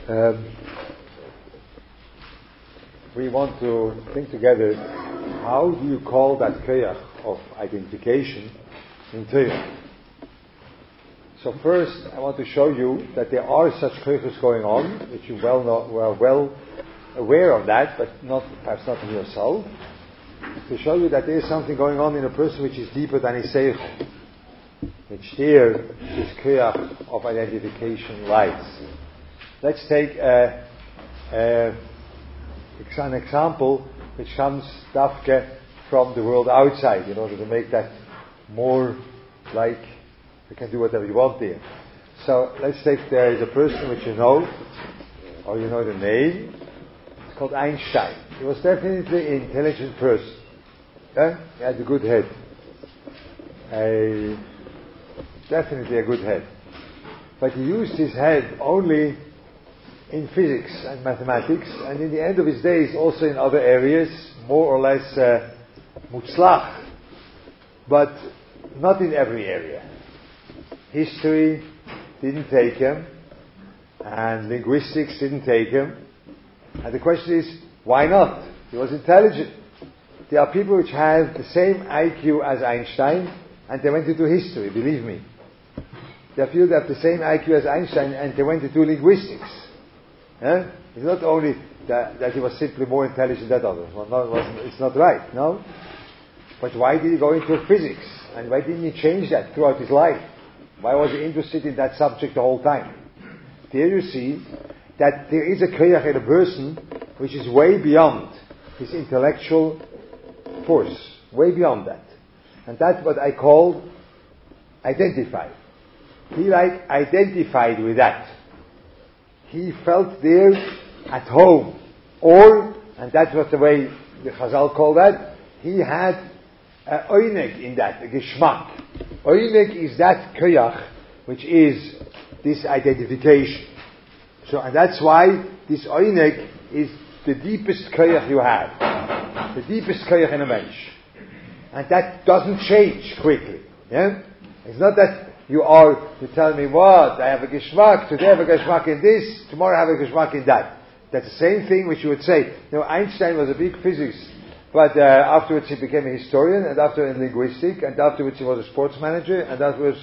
We want to think together, how do you call that koyach of identification in Torah? So first, I want to show you that there are such koyachs going on, which you well aware of that, but perhaps not in yourself. To show you that there is something going on in a person which is deeper than his seichel, which there this koyach of identification lies. Let's take an example which comes dafke from the world outside, in order to make that more like you can do whatever you want there. So let's take, there is a person which you know, or you know the name. It's called Einstein. He was definitely an intelligent person. He had a good head. Definitely a good head. But he used his head only in physics and mathematics, and in the end of his days also in other areas, more or less mutzlach, but not in every area. History didn't take him, and linguistics didn't take him. And the question is, why not? He was intelligent. There are people which have the same IQ as Einstein, and they went to do history, believe me. There are people that have the same IQ as Einstein, and they went to do linguistics. It's not only that he was simply more intelligent than others. It's not right, no? But why did he go into physics? And why didn't he change that throughout his life? Why was he interested in that subject the whole time? There you see that there is a koyach in a person which is way beyond his intellectual force. Way beyond that. And that's what I call identified. He identified with that. He felt there at home. Or, and that's what the way the Chazal call that, he had a oineg in that, a geschmack. Oineg is that koyach, which is this identification. So, and that's why this oineg is the deepest koyach you have. The deepest koyach in a mensch. And that doesn't change quickly. Yeah? It's not that you tell me what, I have a geschmack, today I have a geschmack in this, tomorrow I have a geschmack in that. That's the same thing which you would say. Einstein was a big physicist, but afterwards he became a historian, and after a linguistic, and afterwards he was a sports manager, and afterwards,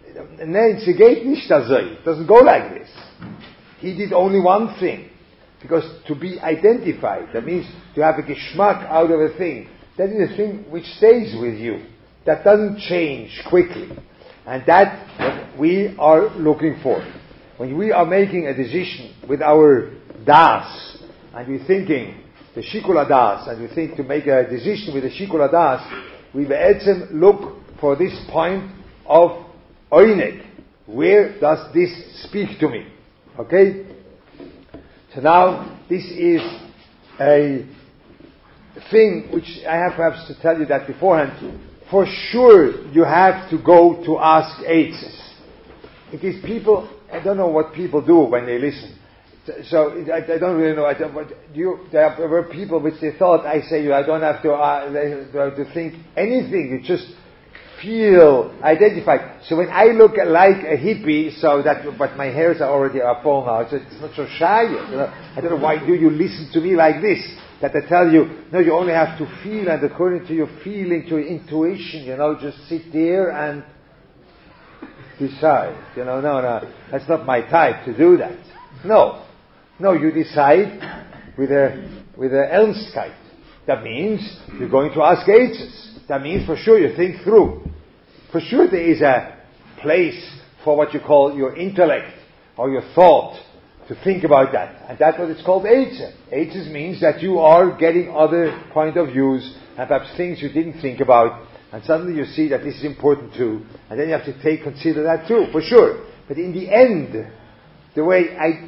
it doesn't go like this. He did only one thing, because to be identified, that means to have a geschmack out of a thing, that is a thing which stays with you, that doesn't change quickly. And that's what we are looking for. When we are making a decision with our das, and we're thinking the shikul das, and we think to make a decision with the shikul das, we look for this point of oineg. Where does this speak to me? Okay? So now, this is a thing which I have perhaps to tell you that beforehand. For sure, you have to go to ask eitzes. It is people, I don't know what people do when they listen. So, I don't really know. There were people which they thought, I don't have to think anything. You just feel identified. So when I look like a hippie, but my hairs are already full now, so it's not so shy. I don't know, why do you listen to me like this? That I tell you, no, you only have to feel, and according to your feeling, to your intuition, just sit there and decide. No, that's not my type to do that. No, you decide with a Ernstkeit. That means you're going to ask eitzes. That means for sure you think through. For sure there is a place for what you call your intellect or your thought to think about that. And that's what it's called eitzes. Eitzes means that you are getting other point of views and perhaps things you didn't think about, and suddenly you see that this is important too, and then you have to consider that too, for sure. But in the end, the way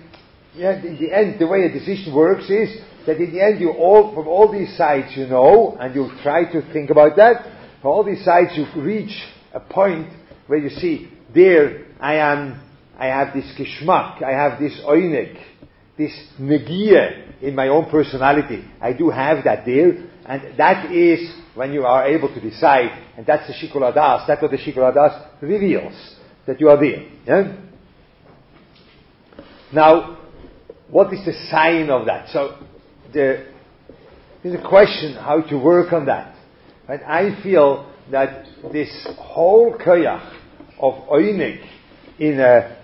a decision works is that in the end from all these sides and you try to think about that, from all these sides you reach a point where you see, there I have this geschmack, I have this oineg, this negia in my own personality. I do have that there, and that is when you are able to decide, and that's the shikul hadas. That's what the shikul hadas reveals, that you are there. Yeah? Now, what is the sign of that? So there's a question how to work on that. And I feel that this whole koyach of oinik in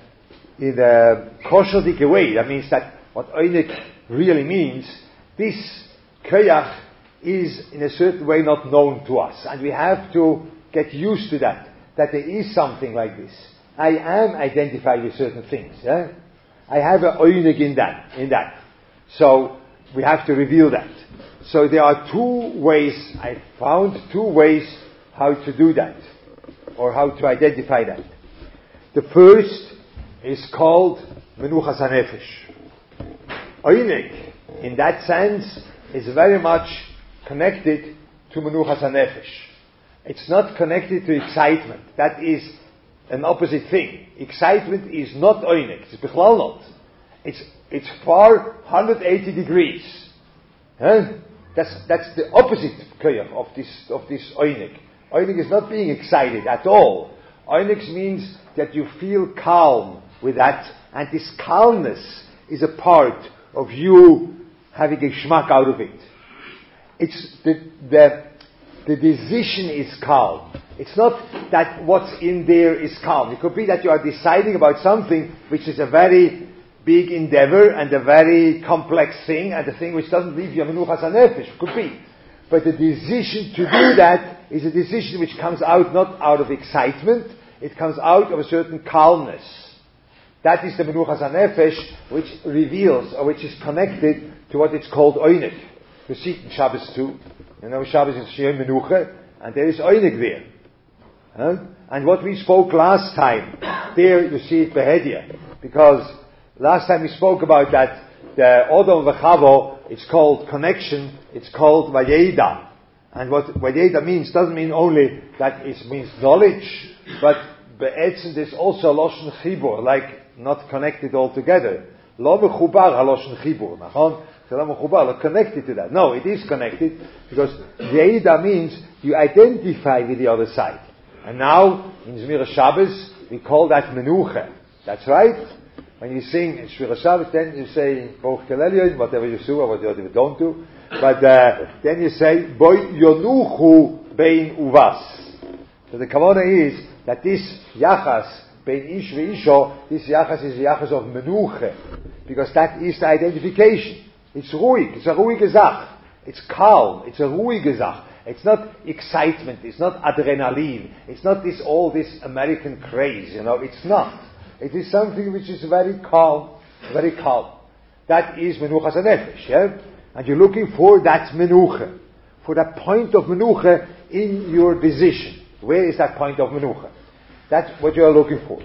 a kosher way, that means that what oinik really means, this koyach is in a certain way not known to us. And we have to get used to that there is something like this. I am identified with certain things. Yeah? I have an oinig in that. So we have to reveal that. So there are I found two ways how to do that, or how to identify that. The first is called Menuchas HaNefesh. Oinig, in that sense, is very much connected to Menuchas HaNefesh. It's not connected to excitement. That is an opposite thing. Excitement is not oinig. It's bichlal not. It's far 180 degrees. Huh? That's the opposite koyach of this oinig. Oinig is not being excited at all. Oinig means that you feel calm with that, and this calmness is a part of you having a shmak out of it. It's the decision is calm. It's not that what's in there is calm. It could be that you are deciding about something which is a very big endeavor and a very complex thing, and a thing which doesn't leave you menuchas hanefesh. Could be. But the decision to do that is a decision which comes out not out of excitement, it comes out of a certain calmness. That is the menuchas hanefesh, which reveals, or which is connected to what it's called oinig. You see it in Shabbos too. You know, Shabbos is Shiyom Menucha, and there is oinig there. Huh? And what we spoke last time, there you see it behedia. Because last time we spoke about that, the Odom v'Chavo, it's called connection, it's called Vayeda. And what Vayeda means doesn't mean only that it means knowledge, but be'etzim there's also Loshen Chibur, like not connected altogether. Lo mechubar haloshen chibur, nachon? So lo mechubar, connected to that. No, it is connected, because Vayeda means you identify with the other side. And now, in Zmira Shabbos, we call that Menucha. That's right. When you sing in Shmira Shabbos, then you say, Boch Kelelyon, whatever you do or whatever you don't do. But then you say, Boy Yonuchu Bein Uvas. So the kavanah is that this Yachas, Bein Ish Ve'isho, this Yachas is the Yachas of Menucha. Because that is the identification. It's ruhig. It's a ruhige Sach. It's calm. It's a ruhige Sach. It's not excitement. It's not adrenaline. It's not all this American craze. It's not. It is something which is very calm, very calm. That is Menuchas HaNefesh, yeah? And you're looking for that Menucha, for that point of Menucha in your decision. Where is that point of Menucha? That's what you are looking for.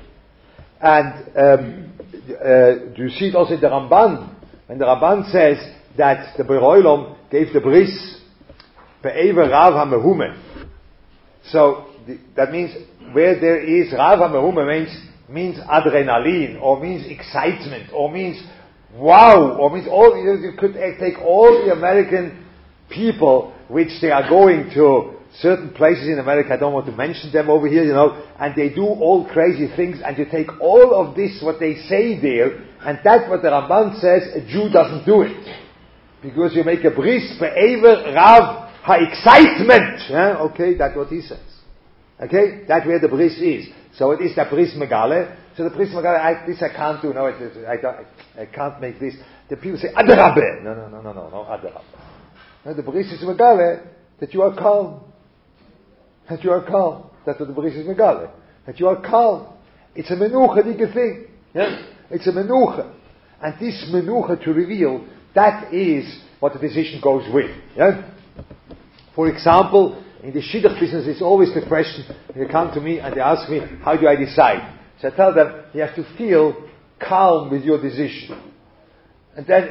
And you see it also in the Ramban, when the Ramban says that the Borei Olam gave the bris be'ever Rav HaMehume. So that means where there is Rav HaMehume means adrenaline, or means excitement, or means wow, or means all. You could take all the American people which they are going to certain places in America. I don't want to mention them over here, and they do all crazy things. And you take all of this, what they say there, and that's what the Ramban says. A Jew doesn't do it because you make a bris be'ever rav ha-excitement. Okay, that's what he says. Okay, that's where the bris is. So it is the bris megale. So the bris megale, I can't do. No, I can't make this. The people say adarabe. No, adarabe. No, the bris is megale that you are calm. That you are calm. That's what the bris is megale. That you are calm. It's a menucha thing. Yeah? It's a menucha, and this menucha to reveal, that is what the decision goes with. Yeah? For example, in the shidduch business, it's always the question, they come to me and they ask me, how do I decide? So I tell them, you have to feel calm with your decision. And then,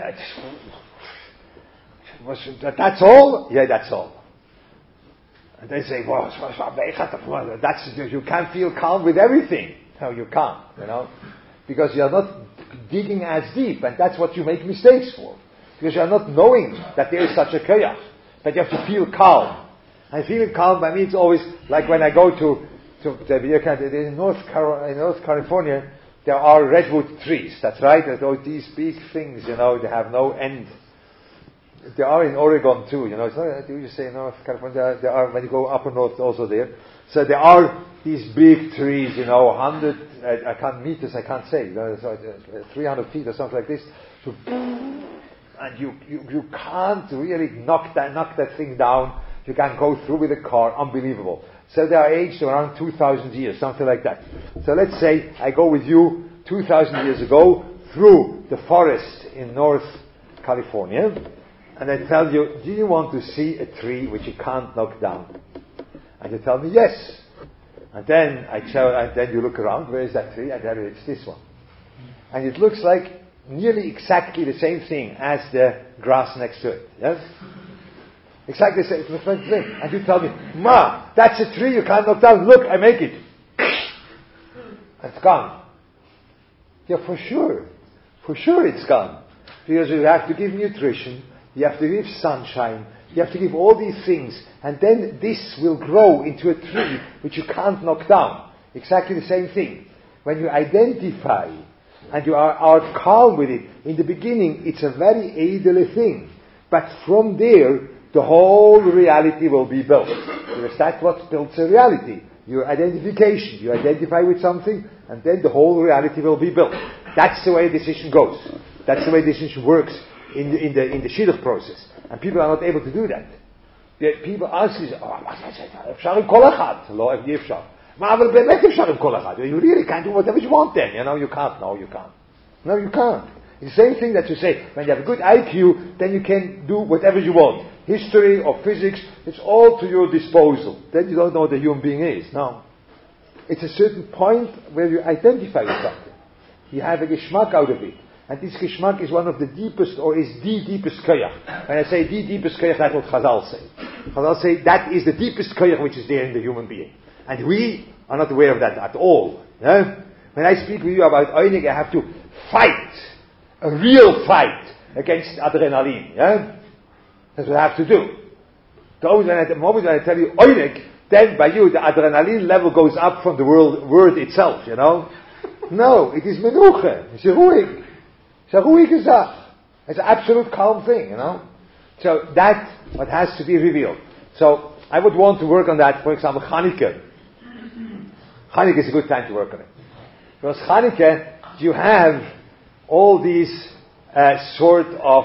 that's all? Yeah, that's all. And they say, well, you can't feel calm with everything. No, you can't, because you are not digging as deep, and that's what you make mistakes for. Because you are not knowing that there is such a koyach. But you have to feel calm. And feeling calm by me, it's always like when I go to in North California, there are redwood trees. That's right. These big things, they have no end. They are in Oregon too, It's not, you say North California, there are, when you go up north also there. So there are these big trees, 100, meters, I can't say, 300 feet or something like this. So, and you can't really knock that thing down. You can go through with a car. Unbelievable. So they are aged around 2,000 years, something like that. So let's say I go with you 2,000 years ago through the forest in North California, and I tell you, do you want to see a tree which you can't knock down? And you tell me yes. And then then you look around, where is that tree? And there it's this one. And it looks like nearly exactly the same thing as the grass next to it. Yes? Exactly the same thing. And you tell me, Ma, that's a tree you can't knock down. Look, I make it. It's gone. Yeah, for sure. For sure it's gone. Because you have to give nutrition, you have to give sunshine, you have to give all these things, and then this will grow into a tree which you can't knock down. Exactly the same thing. When you identify and you are calm with it, in the beginning it's a very edel thing. But from there, the whole reality will be built. Because that's what builds a reality. Your identification. You identify with something, and then the whole reality will be built. That's the way a decision goes. That's the way decision works in the shidduch process. And people are not able to do that. People ask you, אפשר עם כל אחד. לא, אי אפשר. מה, אבל באמת אפשר עם כל אחד. You really can't do whatever you want then. You can't. No, you can't. No, you can't. It's the same thing that you say, when you have a good IQ, then you can do whatever you want. History or physics, it's all to your disposal. Then you don't know what a human being is. No. It's a certain point where you identify with something. You have a geschmack out of it. And this geschmack is one of the deepest, or is the deepest koyach. When I say the deepest koyach, that's what Chazal say. Chazal say that is the deepest koyach which is there in the human being. And we are not aware of that at all. Yeah? When I speak with you about Oinig, I have to fight. A real fight against adrenaline. Yeah? That's what I have to do. The moment when I tell you Oinig, then by you the adrenaline level goes up from the word itself, No, it is menuche. It's ruhig. It's a ruhige Sach. It's an absolute calm thing, So that's what has to be revealed. So I would want to work on that, for example, Chanukah. Chanukah is a good time to work on it. Because Chanukah, you have all these sort of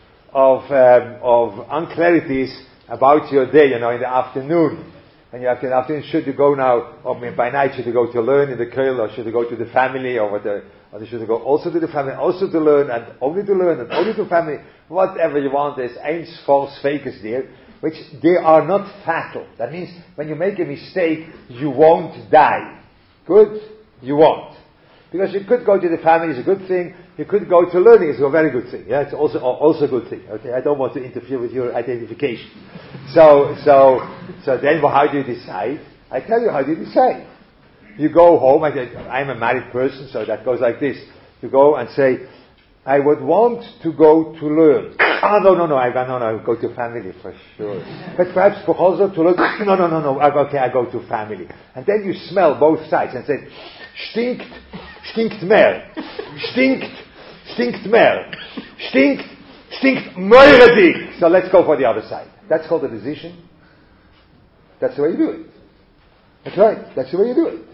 unclarities about your day, in the afternoon. And you have to, in the afternoon, should you go now, or by night, should you go to learn in the koil, or should you go to the family, or should you go also to the family, also to learn, and only to family, whatever you want, there's ain't false fakers there, which they are not fatal. That means, when you make a mistake, you won't die. Good? You won't. Because you could go to the family, it's a good thing. You could go to learning, it's a very good thing. Yeah, it's also a good thing. Okay, I don't want to interfere with your identification. So then, how do you decide? I tell you how you decide. You go home. I'm a married person, so that goes like this. You go and say, I would want to go to learn. No, I go to family for sure. But perhaps for also to learn. No. Okay, I go to family. And then you smell both sides and say, stinkt mehr. Stinkt mehr. Stinkt meuredig. So let's go for the other side. That's called a decision. That's the way you do it. That's right. That's the way you do it.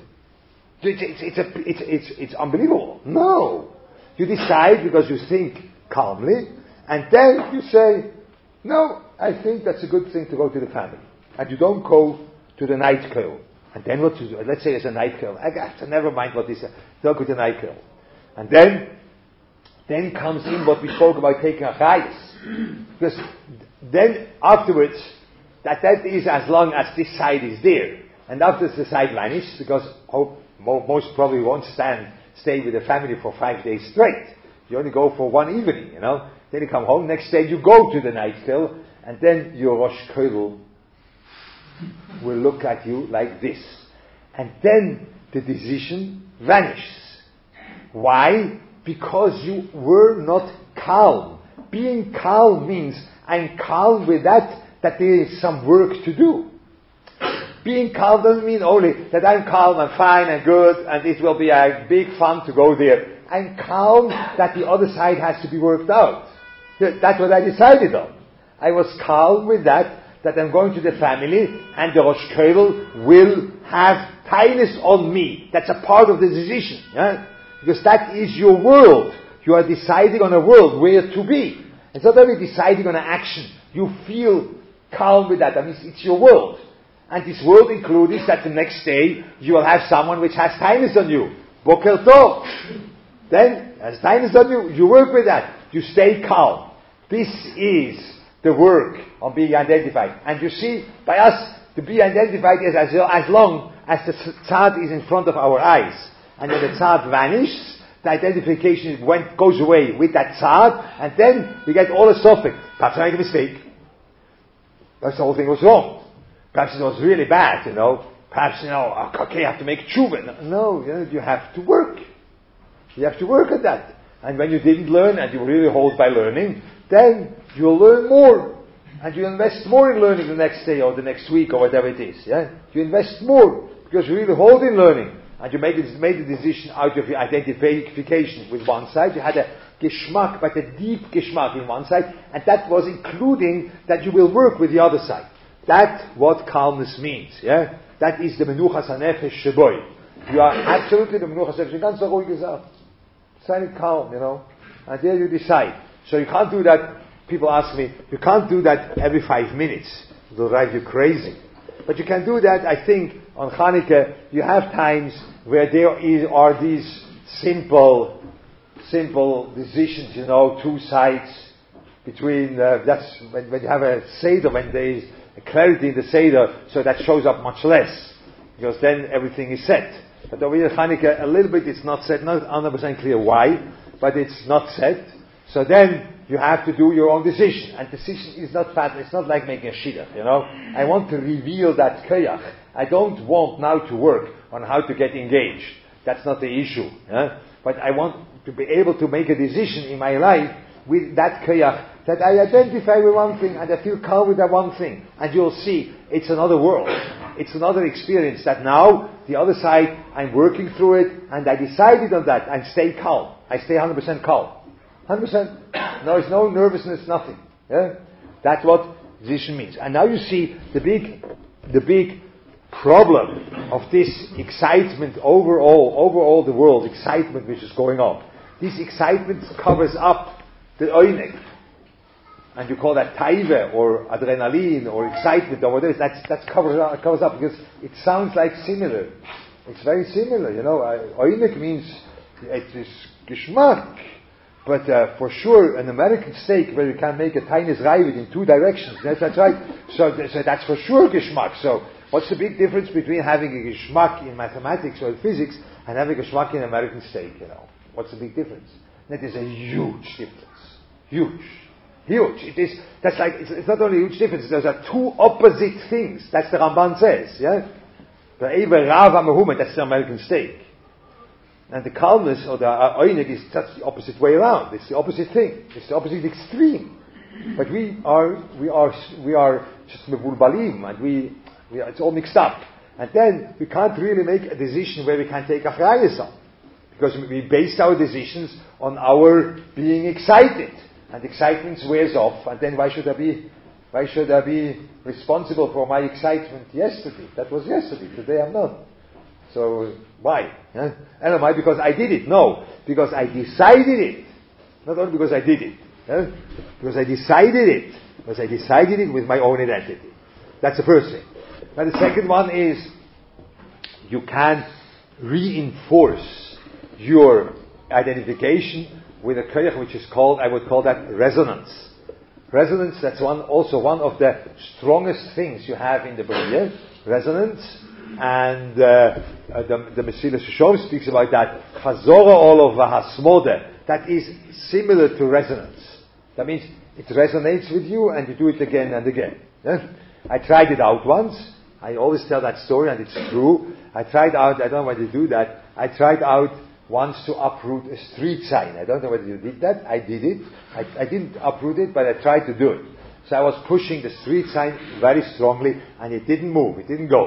It's unbelievable. No. You decide because you think calmly, and then you say, no, I think that's a good thing to go to the family. And you don't go to the night kill. And then what you do? Let's say it's a night kill. Never mind what this is. Don't go to the night kill. And then comes in what we spoke about taking a chayes. Because then afterwards, that is as long as this side is there. And after the side vanishes, because most probably won't stay with the family for 5 days straight. You only go for one evening, Then you come home, next day you go to the night kill, and then your Rosh Koil will look at you like this. And then the decision vanishes. Why? Because you were not calm. Being calm means I'm calm with that there is some work to do. Being calm doesn't mean only that I'm calm, I'm fine, and good, and it will be a big fun to go there. I'm calm that the other side has to be worked out. That's what I decided on. I was calm with that I'm going to the family, and the Rosh Kollel will have tightness on me. That's a part of the decision. Yeah? Because that is your world. You are deciding on a world where to be. It's not only deciding on an action. You feel calm with that. I mean, it's your world. And this world includes that the next day you will have someone which has tightness on you. Boker Tov. Then, as tightness on you, you work with that. You stay calm. This is the work on being identified. And you see, by us, to be identified is as long as the tzad is in front of our eyes. And when the tzad vanishes, the identification goes away with that tzad, and then we get all the suffix. Perhaps I make a mistake. Perhaps the whole thing was wrong. Perhaps it was really bad, Perhaps, okay, I have to make tshuva. No, you have to work. You have to work at that. And when you didn't learn, and you really hold by learning, then you'll learn more. And you invest more in learning the next day or the next week or whatever it is. Yeah? You invest more because you really hold in learning. And you made a decision out of your identification with one side. You had a geschmack, but a deep geschmack in one side. And that was including that you will work with the other side. That's what calmness means. Yeah? That is the menuchas hanefesh sheboy. You are absolutely the menuchas hanefesh. Ganz ruhig gesagt. Silent calm, And there you decide. So you can't do that. People ask me, you can't do that every 5 minutes. It'll drive you crazy. But you can do that, I think, on Hanukkah. You have times where there are these simple decisions, two sides between, that's when you have a Seder, when there is a clarity in the Seder, so that shows up much less. Because then everything is set. But over here, Hanukkah, a little bit it's not set, not 100% clear why, but it's not set. So then, you have to do your own decision. And decision is not fat, it's not like making a shidduch, I want to reveal that koyach. I don't want now to work on how to get engaged. That's not the issue. But I want to be able to make a decision in my life with that koyach, that I identify with one thing and I feel calm with that one thing. And you'll see, it's another world. It's another experience that now, the other side, I'm working through it and I decided on that and stay calm. I stay 100% calm. 100%. There's no nervousness, nothing. Yeah? That's what decision means. And now you see the big problem of this excitement overall the world, excitement which is going on. This excitement covers up the oinek. And you call that taiva or adrenaline or excitement or whatever. That covers up because it sounds like similar. It's very similar, Oinek means it is geschmack. But for sure, an American steak where you can make a tiny raivid in two directions, that's right. So that's for sure geschmack. So what's the big difference between having a geschmack in mathematics or physics and having a geschmack in American steak? What's the big difference? That is a huge difference. Huge. It is. That's like it's not only a huge difference. Those are two opposite things. That's the Ramban says. Yeah. The Eber Rav Amahuma. That's the American steak. And the calmness or the oinek is just the opposite way around. It's the opposite thing. It's the opposite extreme. But we are just mevulbalim, and it's all mixed up. And then we can't really make a decision where we can take achrayus on, because we based our decisions on our being excited, and excitement wears off. And then why should I be responsible for my excitement yesterday? That was yesterday. Today I'm not. So, why? And why? Because I did it. No. Because I decided it. Not only because I did it. Because I decided it. Because I decided it with my own identity. That's the first thing. Now the second one is, you can reinforce your identification with a koyach which is called, I would call that resonance. Resonance, that's also one of the strongest things you have in the Bria. Resonance. And the Mesilas Yesharim speaks about that. Chazora Olov v'hasmode. That is similar to resonance. That means it resonates with you, and you do it again and again. Yeah? I tried it out once. I always tell that story, and it's true. I tried out. I don't know whether you do that. I tried out once to uproot a street sign. I don't know whether you did that. I did it. I didn't uproot it, but I tried to do it. So I was pushing the street sign very strongly, and it didn't move. It didn't go.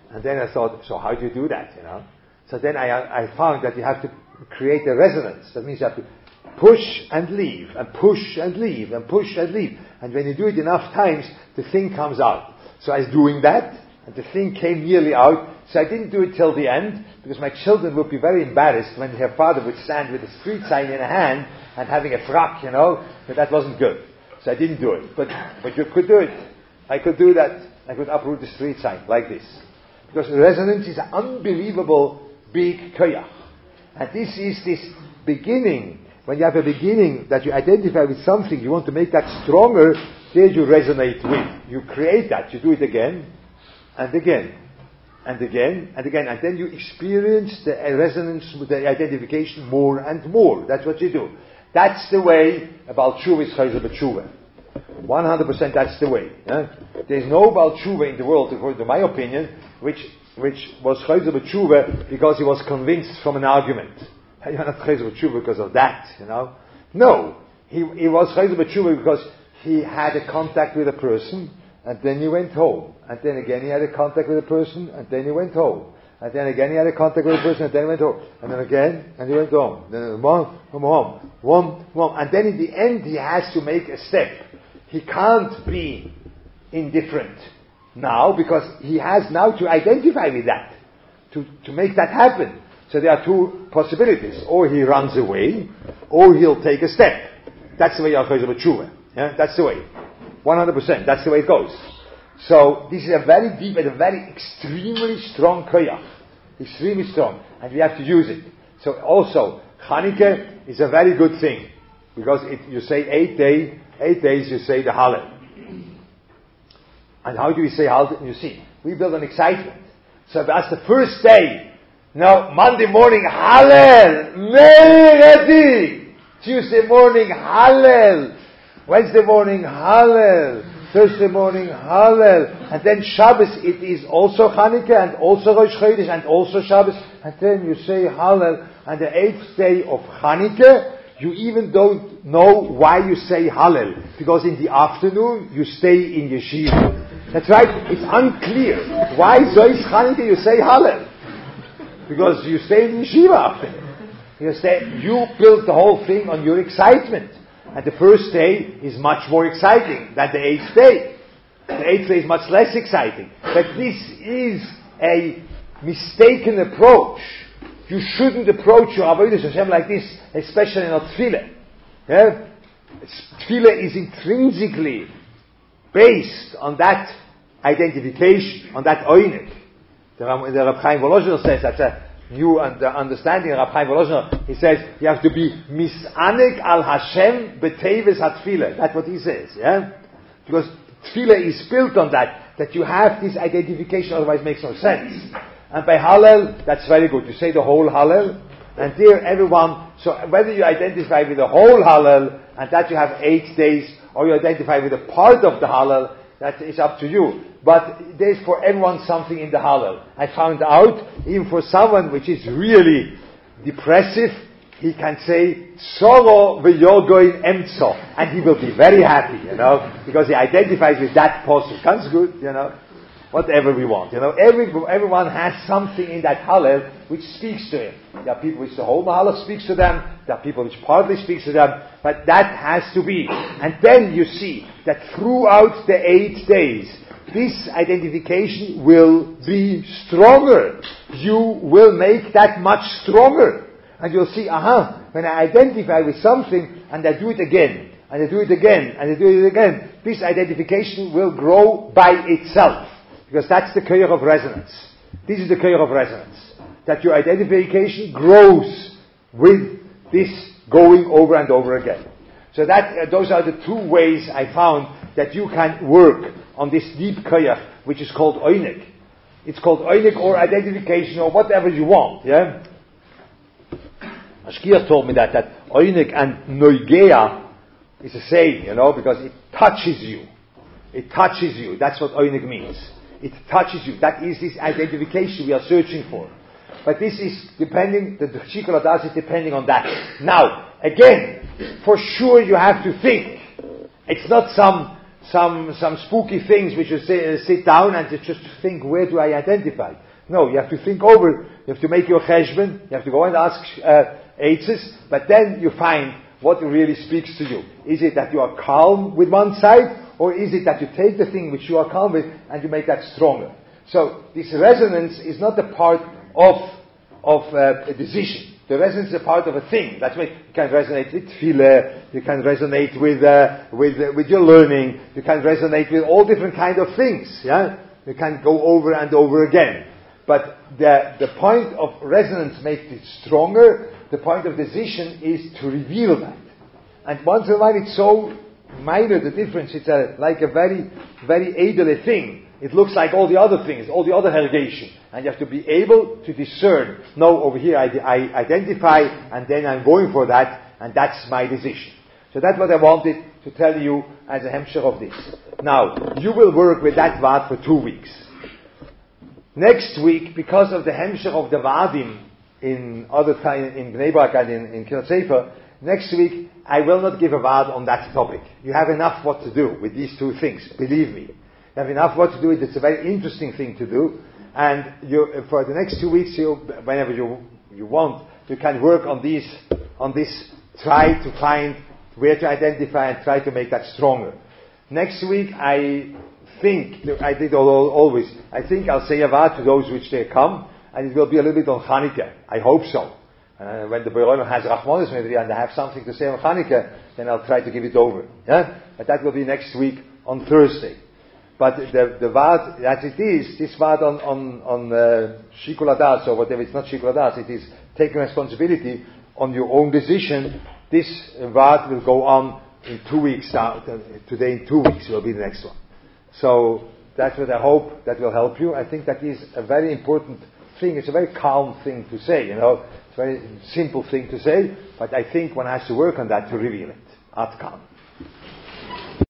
And then I thought, so how do you do that, So then I found that you have to create a resonance. That means you have to push and leave, and push and leave, and push and leave. And when you do it enough times, the thing comes out. So I was doing that, and the thing came nearly out. So I didn't do it till the end, because my children would be very embarrassed when their father would stand with a street sign in a hand and having a frock, but that wasn't good. So I didn't do it. But you could do it. I could do that. I could uproot the street sign like this. Because resonance is an unbelievable big koyach. And this is this beginning. When you have a beginning that you identify with something, you want to make that stronger, there you resonate with. You create that. You do it again, and again, and again, and again. And then you experience the resonance with the identification more and more. That's what you do. That's the way a Baal Tshuva is Chayzer B'Tshuva. 100% that's the way. There's no Baal Tshuva in the world, according to my opinion, which was Chayzer B'Tshuva because he was convinced from an argument. You're not Chayzer B'Tshuva because of that, No. He was Chayzer B'Tshuva because he had a contact with a person, and then he went home. And then again he had a contact with a person, and then he went home. And then again he had a contact with a person, and then he went home. And then again, and he went home. Then home. And then in the end he has to make a step. He can't be indifferent now, because he has now to identify with that, to make that happen. So there are two possibilities. Or he runs away, or he'll take a step. That's the way Yachayz B'Tshuva. That's the way. 100%. That's the way it goes. So this is a very deep and a very extremely strong koyach. Extremely strong. And we have to use it. So also, Chanukah is a very good thing. Because you say 8 days you say the Hallel. And how do we say Hallel? You see, we build an excitement. So that's the first day. Now, Monday morning, Hallel! Ready! Tuesday morning, Hallel! Wednesday morning, Hallel! Thursday morning, Hallel! And then Shabbos, it is also Chanukah, and also Rosh Chodesh, and also Shabbos. And then you say Hallel. And the 8th day of Chanukah, you even don't know why you say Hallel. Because in the afternoon, you stay in Yeshiva. That's right, it's unclear. Why Zois Chanukah you say Hallel? Because you stay in Yeshiva after. You build the whole thing on your excitement. And the first day is much more exciting than the 8th day. The 8th day is much less exciting. But this is a mistaken approach. You shouldn't approach your Avodas Hashem like this, especially not Tefillah. Tefillah is intrinsically based on that identification, on that oinik. The Rab Chaim Volozhiner says that's a new understanding. Rab Chaim Volozhiner, he says you have to be misanek al Hashem beteves hatfilah. That's what he says, because tefillah is built on that you have this identification. Otherwise, it makes no sense. And by Hallel, that's very good. You say the whole Hallel, and there everyone. So whether you identify with the whole Hallel and that you have 8 days, or you identify with a part of the Hallel, that is up to you. But there's for everyone something in the Hallel. I found out, even for someone which is really depressive, he can say, Solo v'yogoin emtso, and he will be very happy, because he identifies with that posture. Ganz good, whatever we want, everyone has something in that Hallel which speaks to him. There are people which the whole Hallel speaks to them, there are people which partly speaks to them, but that has to be. And then you see that throughout the 8 days, this identification will be stronger. You will make that much stronger. And you'll see, when I identify with something, and I do it again, and I do it again, and I do it again, this identification will grow by itself. Because that's the koyach of resonance. This is the koyach of resonance. That your identification grows with this going over and over again. So those are the 2 ways I found that you can work on this deep koyach, which is called oinik. It's called oinik or identification or whatever you want, Ashkiach told me that oinik and noigea is the same, because it touches you. It touches you. That's what oinik means. It touches you. That is this identification we are searching for. But this is depending, the Shikol Adas is depending on that. Now, again, for sure you have to think. It's not some spooky things which you sit down and you just think, where do I identify? No, you have to think over, you have to make your cheshbon, you have to go and ask eitzes, but then you find what really speaks to you. Is it that you are calm with one side, or is it that you take the thing which you are calm with and you make that stronger? So this resonance is not a part of a decision. The resonance is a part of a thing. That's why you can resonate with tefillah, you can resonate with your learning, you can resonate with all different kind of things. Yeah, you can go over and over again. But the point of resonance makes it stronger. The point of decision is to reveal that. And once in a while, it's so minor, the difference. It's like a very, very edele thing. It looks like all the other things, all the other hergation. And you have to be able to discern. No, over here I identify, and then I'm going for that, and that's my decision. So that's what I wanted to tell you as a hemshech of this. Now, you will work with that vad for 2 weeks. Next week, because of the hemshech of the vadim in other time in Bnei Brak and in Kiryat Sefer, next week I will not give a vad on that topic. You have enough what to do with these two things. Believe me, you have enough what to do. It's a very interesting thing to do, and for the next 2 weeks, whenever you want, you can work on this. Try to find where to identify and try to make that stronger. Next week, I think I did always. I think I'll say a vad to those which they come, and it will be a little bit on Chanukah. I hope so. When the Beroim has Rachmanis Medri and I have something to say on Chanukah, then I'll try to give it over. Yeah? But that will be next week on Thursday. But the vad, as it is, this vad on Shikul Hadas, or whatever, it's not Shikul Hadas, it is taking responsibility on your own decision. This vad will go on in 2 weeks. Today in 2 weeks will be the next one. So that's what I hope that will help you. I think that is a very important thing. It's a very calm thing to say, It's a very simple thing to say, but I think one has to work on that to reveal it. At calm.